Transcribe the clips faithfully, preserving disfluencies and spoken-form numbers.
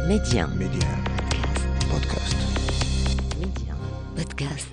Média. Média. Podcast. Média. Podcast.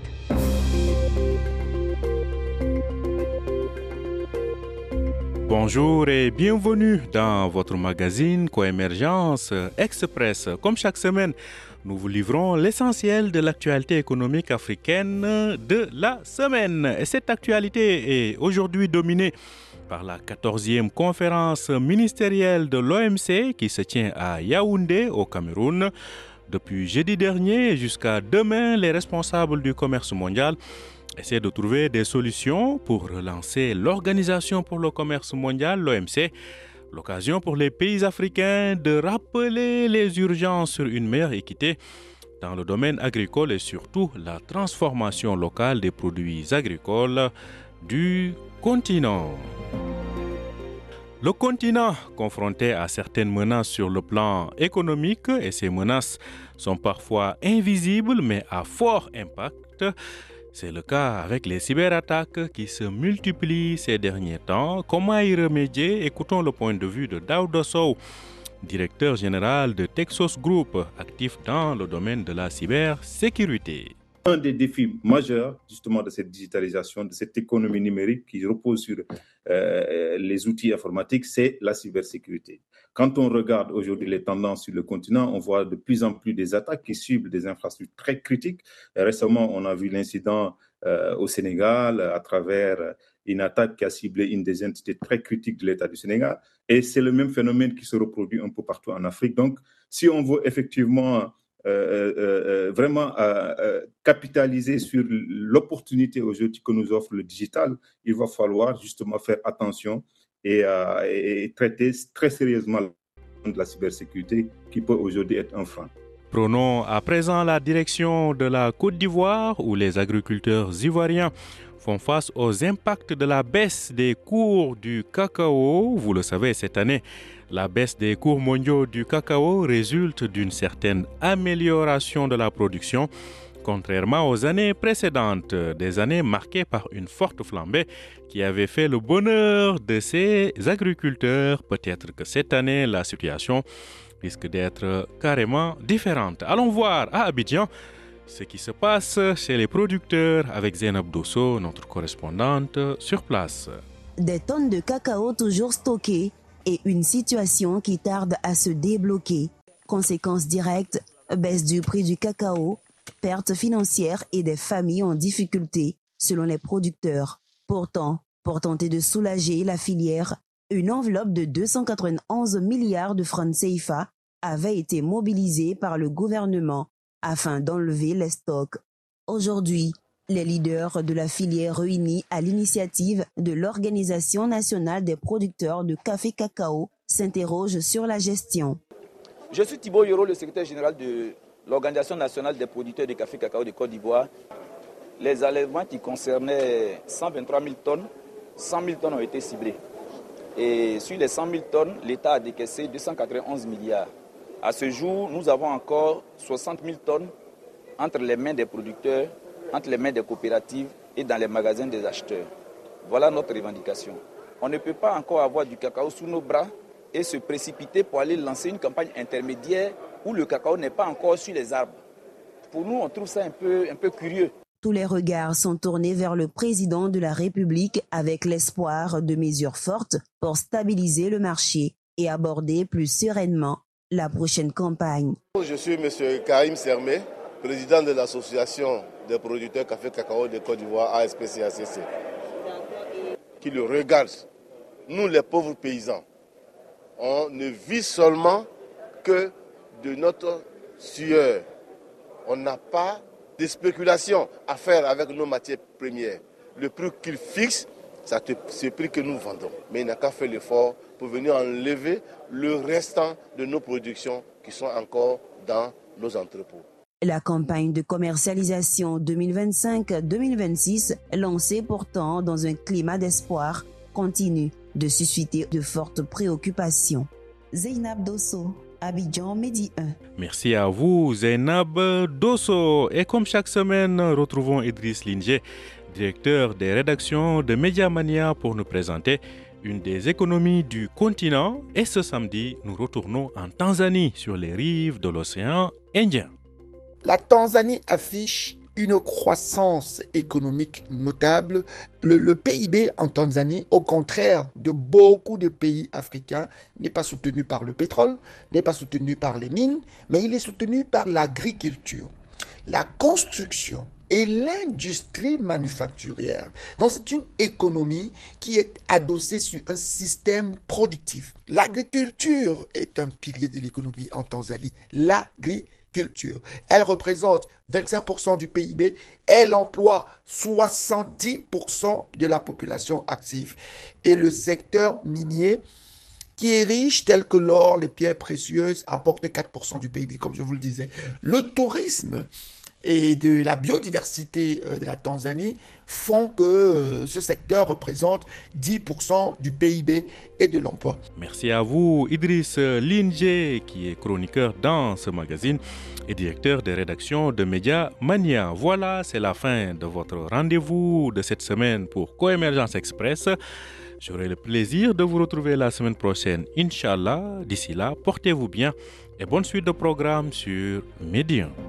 Bonjour et bienvenue dans votre magazine Coémergence Express. Comme chaque semaine, nous vous livrons l'essentiel de l'actualité économique africaine de la semaine. Et cette actualité est aujourd'hui dominée par la quatorzième conférence ministérielle de l'O M C qui se tient à Yaoundé, au Cameroun. Depuis jeudi dernier jusqu'à demain, les responsables du commerce mondial essaient de trouver des solutions pour relancer l'Organisation pour le commerce mondial, l'O M C. L'occasion pour les pays africains de rappeler les urgences sur une meilleure équité dans le domaine agricole et surtout la transformation locale des produits agricoles du continent. Le continent, confronté à certaines menaces sur le plan économique, et ces menaces sont parfois invisibles mais à fort impact. C'est le cas avec les cyberattaques qui se multiplient ces derniers temps. Comment y remédier? Écoutons le point de vue de Daouda Sow, directeur général de Texos Group, actif dans le domaine de la cybersécurité. Un des défis majeurs justement de cette digitalisation, de cette économie numérique qui repose sur euh, les outils informatiques, c'est la cybersécurité. Quand on regarde aujourd'hui les tendances sur le continent, on voit de plus en plus des attaques qui ciblent des infrastructures très critiques. Récemment, on a vu l'incident euh, au Sénégal à travers une attaque qui a ciblé une des entités très critiques de l'État du Sénégal. Et c'est le même phénomène qui se reproduit un peu partout en Afrique. Donc, si on veut effectivement Euh, euh, vraiment euh, euh, capitaliser sur l'opportunité aujourd'hui que nous offre le digital, il va falloir justement faire attention et, euh, et traiter très sérieusement de la cybersécurité qui peut aujourd'hui être un frein. Prenons à présent la direction de la Côte d'Ivoire où les agriculteurs ivoiriens font face aux impacts de la baisse des cours du cacao. Vous le savez, cette année, la baisse des cours mondiaux du cacao résulte d'une certaine amélioration de la production, contrairement aux années précédentes, des années marquées par une forte flambée qui avait fait le bonheur de ces agriculteurs. Peut-être que cette année, la situation risque d'être carrément différente. Allons voir à Abidjan ce qui se passe chez les producteurs avec Zainab Dosso, notre correspondante sur place. Des tonnes de cacao toujours stockées et une situation qui tarde à se débloquer. Conséquences directes, baisse du prix du cacao, pertes financières et des familles en difficulté selon les producteurs. Pourtant, pour tenter de soulager la filière, une enveloppe de deux cent quatre-vingt-onze milliards de francs C F A avait été mobilisée par le gouvernement afin d'enlever les stocks. Aujourd'hui, les leaders de la filière réunis à l'initiative de l'Organisation nationale des producteurs de café-cacao s'interrogent sur la gestion. Je suis Thibaut Yoro, le secrétaire général de l'Organisation nationale des producteurs de café-cacao de Côte d'Ivoire. Les enlèvements qui concernaient cent vingt-trois mille tonnes, cent mille tonnes ont été ciblées. Et sur les cent mille tonnes, l'État a décaissé deux cent quatre-vingt-onze milliards. À ce jour, nous avons encore soixante mille tonnes entre les mains des producteurs, entre les mains des coopératives et dans les magasins des acheteurs. Voilà notre revendication. On ne peut pas encore avoir du cacao sous nos bras et se précipiter pour aller lancer une campagne intermédiaire où le cacao n'est pas encore sur les arbres. Pour nous, on trouve ça un peu, un peu curieux. Tous les regards sont tournés vers le président de la République avec l'espoir de mesures fortes pour stabiliser le marché et aborder plus sereinement la prochaine campagne. Je suis M. Karim Sermé, président de l'association des producteurs café-cacao de Côte d'Ivoire, A S P C A C C, qui le regarde. Nous, les pauvres paysans, on ne vit seulement que de notre sueur. On n'a pas de spéculation à faire avec nos matières premières. Le prix qu'ils fixent, c'est le prix que nous vendons. Mais il n'a qu'à faire l'effort pour venir enlever le restant de nos productions qui sont encore dans nos entrepôts. La campagne de commercialisation deux mille vingt-cinq deux mille vingt-six, lancée pourtant dans un climat d'espoir, continue de susciter de fortes préoccupations. Zainab Dosso, Abidjan, Midi un. Merci à vous, Zainab Dosso. Et comme chaque semaine, retrouvons Idriss Linger, directeur des rédactions de Média Mania, pour nous présenter une des économies du continent. Et ce samedi, nous retournons en Tanzanie, sur les rives de l'océan Indien. La Tanzanie affiche une croissance économique notable. Le, le P I B en Tanzanie, au contraire de beaucoup de pays africains, n'est pas soutenu par le pétrole, n'est pas soutenu par les mines, mais il est soutenu par l'agriculture, la construction et l'industrie manufacturière. Donc c'est une économie qui est adossée sur un système productif. L'agriculture est un pilier de l'économie en Tanzanie. L'agriculture, elle représente vingt-cinq pour cent du P I B, elle emploie soixante-dix pour cent de la population active. Et le secteur minier, qui est riche, tel que l'or, les pierres précieuses, apporte quatre pour cent du P I B, comme je vous le disais. Le tourisme et de la biodiversité de la Tanzanie font que ce secteur représente dix pour cent du P I B et de l'emploi. Merci à vous, Idriss Linje, qui est chroniqueur dans ce magazine et directeur de rédaction de Média Mania. Voilà, c'est la fin de votre rendez-vous de cette semaine pour Coémergence Express. J'aurai le plaisir de vous retrouver la semaine prochaine, Inch'Allah. D'ici là, portez-vous bien et bonne suite de programmes sur Medium.